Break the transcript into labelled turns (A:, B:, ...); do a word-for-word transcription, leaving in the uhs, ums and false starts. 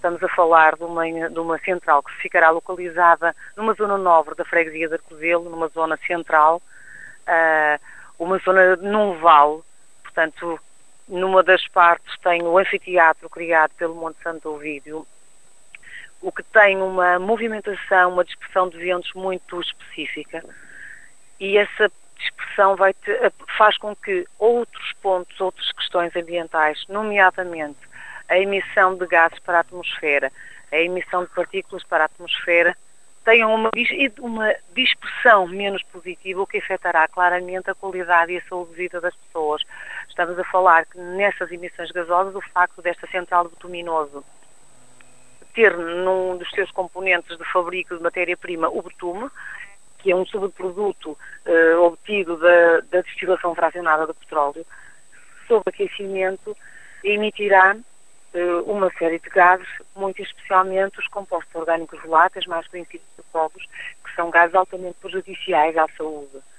A: Estamos a falar de uma, de uma central que ficará localizada numa zona nobre da freguesia de Arcozelo, numa zona central, uh, uma zona num vale, portanto, numa das partes tem o anfiteatro criado pelo Monte Santo Ovídio, o que tem uma movimentação, uma dispersão de ventos muito específica, e essa dispersão vai ter, faz com que outros pontos, outras questões ambientais, nomeadamente a emissão de gases para a atmosfera, a emissão de partículas para a atmosfera, tenham uma, uma dispersão menos positiva, o que afetará claramente a qualidade e a saúde de vida das pessoas. Estamos a falar que nessas emissões gasosas, o facto desta central de bituminoso ter num dos seus componentes de fabrico de matéria-prima o betume, que é um subproduto uh, obtido da, da destilação fracionada do petróleo, sob aquecimento, emitirá uh, uma série de gases, muito especialmente os compostos orgânicos voláteis, mais conhecidos como P O Vs, que são gases altamente prejudiciais à saúde.